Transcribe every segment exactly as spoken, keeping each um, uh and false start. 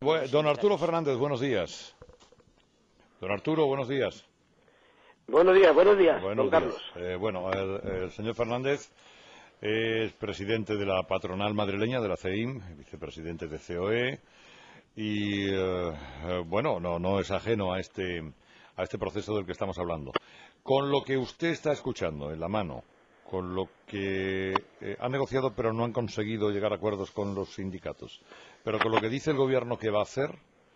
Bu- Don Arturo Fernández, buenos días. Don Arturo, buenos días. Buenos días, buenos días, Buenos don Carlos. días. Eh, bueno, el, el señor Fernández es presidente de la patronal madrileña, de la C E I M, vicepresidente de C O E, y eh, eh, bueno, no, no es ajeno a este, a este proceso del que estamos hablando. Con lo que usted está escuchando en la mano, con lo que eh, han negociado pero no han conseguido llegar a acuerdos con los sindicatos, pero con lo que dice el gobierno que va a hacer,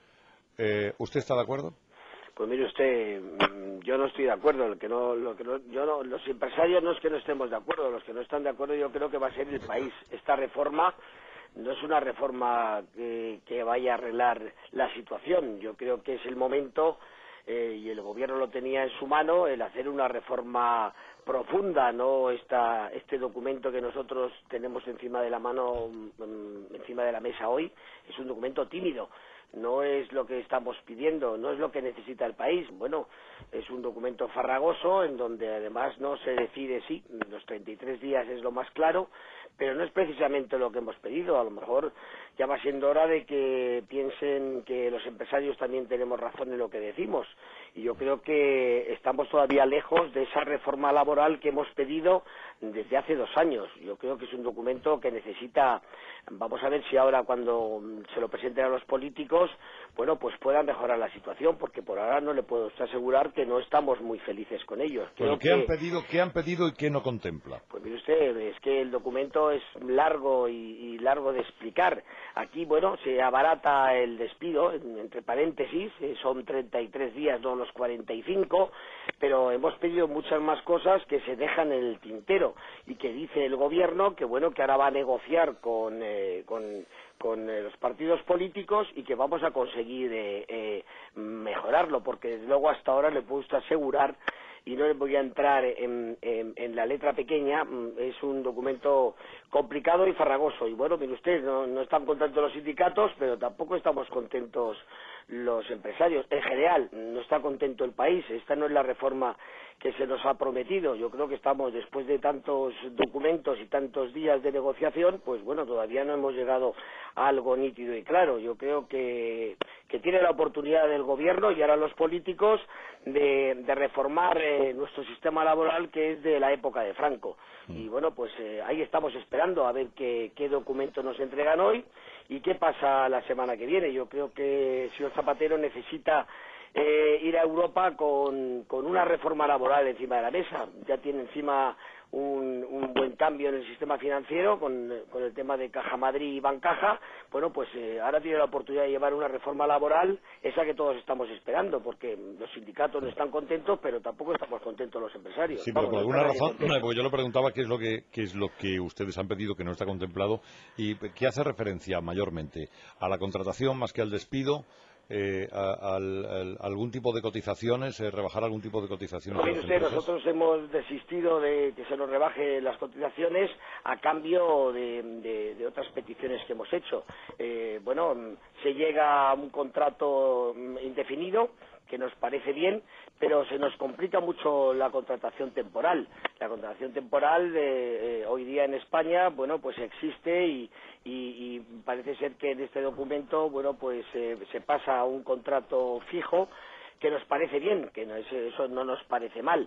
eh, ¿usted está de acuerdo? Pues mire usted, yo no estoy de acuerdo. Lo que no, lo que no, yo no, los empresarios no es que no estemos de acuerdo, los que no están de acuerdo yo creo que va a ser el país. Esta reforma no es una reforma que, que vaya a arreglar la situación. Yo creo que es el momento, eh, y el gobierno lo tenía en su mano, el hacer una reforma profunda, no esta, este documento que nosotros tenemos encima de la mano, encima de la mesa hoy, es un documento tímido. No es lo que estamos pidiendo, no es lo que necesita el país. Bueno, es un documento farragoso en donde además no se decide, sí, los treinta y tres días es lo más claro, pero no es precisamente lo que hemos pedido. A lo mejor ya va siendo hora de que piensen que los empresarios también tenemos razón en lo que decimos. Y yo creo que estamos todavía lejos de esa reforma laboral que hemos pedido desde hace dos años. Yo creo que es un documento que necesita, vamos a ver si ahora cuando se lo presenten a los políticos, bueno, pues puedan mejorar la situación, porque por ahora no le puedo asegurar que no estamos muy felices con ellos. Pero ¿qué han pedido, qué han pedido y qué no contempla? Pues mire usted, es que el documento es largo y, y largo de explicar. Aquí, bueno, se abarata el despido, entre paréntesis, son treinta y tres días, no los cuarenta y cinco, pero hemos pedido muchas más cosas que se dejan en el tintero y que dice el gobierno que, bueno, que ahora va a negociar con, eh, con, con eh, los partidos políticos y que vamos a conseguir eh, eh, mejorarlo, porque desde luego hasta ahora le puedo asegurar, y no voy a entrar en, en, en la letra pequeña, es un documento complicado y farragoso. Y bueno, mire usted, no, no están contentos los sindicatos, pero tampoco estamos contentos los empresarios. En general, no está contento el país. Esta no es la reforma que se nos ha prometido. Yo creo que estamos, después de tantos documentos y tantos días de negociación, pues bueno, todavía no hemos llegado a algo nítido y claro. Yo creo que, que tiene la oportunidad del gobierno y ahora los políticos de, de reformar eh, nuestro sistema laboral, que es de la época de Franco. Y bueno, pues eh, ahí estamos esperando a ver qué, qué documentos nos entregan hoy y qué pasa la semana que viene. Yo creo que el señor Zapatero necesita eh, ir a Europa con, con una reforma laboral encima de la mesa. Ya tiene encima un, un buen cambio en el sistema financiero con, con el tema de Caja Madrid y Bancaja. Bueno, pues eh, ahora tiene la oportunidad de llevar una reforma laboral, esa que todos estamos esperando, porque los sindicatos no están contentos, pero tampoco estamos contentos los empresarios. Sí, pero Vamos, por no alguna está nadie razón, contento. porque yo le preguntaba qué es lo que qué es lo que ustedes han pedido que no está contemplado y qué hace referencia mayormente a la contratación más que al despido, eh, a, al, al, algún tipo de cotizaciones, eh, rebajar algún tipo de cotizaciones. No, a mire las usted, empresas. nosotros hemos desistido de que se nos rebaje las cotizaciones a cambio de, de, de otras peticiones que hemos hecho. Eh, bueno, se llega a un contrato indefinido, que nos parece bien, pero se nos complica mucho la contratación temporal. La contratación temporal de, eh, hoy día en España, bueno, pues existe y, y, y parece ser que en este documento, bueno, pues eh, se pasa a un contrato fijo, que nos parece bien, que no es, eso no nos parece mal,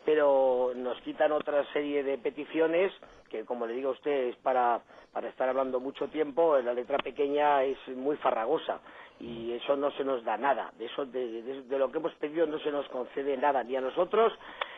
pero nos quitan otra serie de peticiones que, como le digo a usted, es para, para estar hablando mucho tiempo. La letra pequeña es muy farragosa y eso no se nos da nada. De, eso, de, de, de lo que hemos pedido no se nos concede nada, ni a nosotros,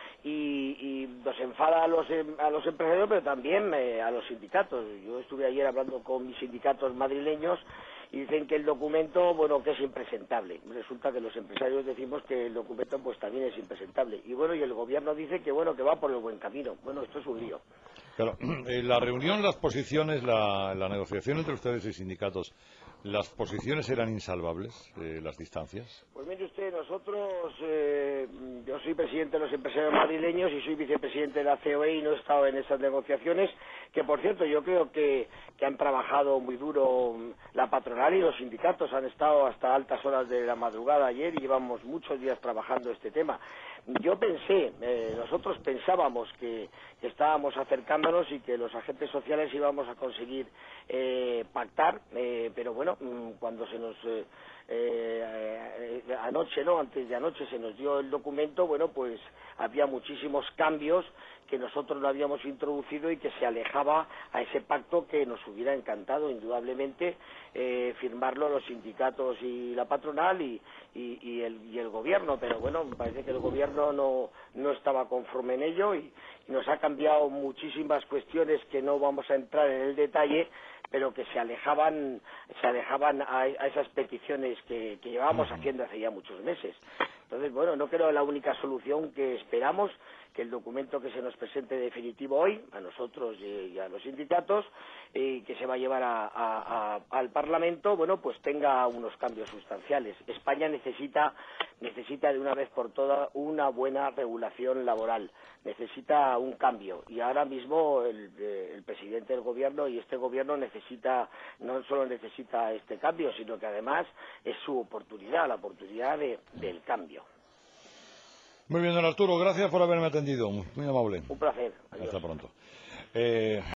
y, y nos enfada a los, a los empresarios, pero también eh, a los sindicatos. Yo estuve ayer hablando con mis sindicatos madrileños y dicen que el documento, bueno, que es impresentable. Resulta que los empresarios decimos que el documento pues también es impresentable. Y bueno, y el gobierno dice que bueno, que va por el buen camino. Bueno, esto es un lío. Claro, en la reunión, las posiciones, la, la negociación entre ustedes y sindicatos, ¿las posiciones eran insalvables, eh, las distancias? Pues mire usted, nosotros, eh, yo soy presidente de los empresarios madrileños y soy vicepresidente de la C O E y no he estado en esas negociaciones, que por cierto yo creo que, que han trabajado muy duro la patronal y los sindicatos, han estado hasta altas horas de la madrugada ayer y llevamos muchos días trabajando este tema. Yo pensé, eh, nosotros pensábamos que, que estábamos acercando escuchándonos y que los agentes sociales íbamos a conseguir eh, pactar, eh, pero bueno, cuando se nos... Eh, Eh, eh, anoche, no, antes de anoche se nos dio el documento, bueno, pues había muchísimos cambios que nosotros no habíamos introducido y que se alejaba a ese pacto que nos hubiera encantado, indudablemente, eh, firmarlo los sindicatos y la patronal y, y, y, el, y el gobierno, pero bueno, me parece que el gobierno no, no estaba conforme en ello y, y nos ha cambiado muchísimas cuestiones que no vamos a entrar en el detalle, pero que se alejaban se alejaban a, a esas peticiones que, que llevábamos haciendo hace ya muchos meses. Entonces, bueno, no creo la única solución que esperamos, que el documento que se nos presente definitivo hoy, a nosotros y a los sindicatos, y que se va a llevar a, a, a, al Parlamento, bueno, pues tenga unos cambios sustanciales. España necesita, necesita de una vez por todas una buena regulación laboral, necesita un cambio, y ahora mismo el, el presidente del gobierno y este gobierno necesita, no solo necesita este cambio, sino que además es su oportunidad, la oportunidad de, del cambio. Muy bien, don Arturo, gracias por haberme atendido. Muy amable. Un placer. Adiós. Hasta pronto. Eh...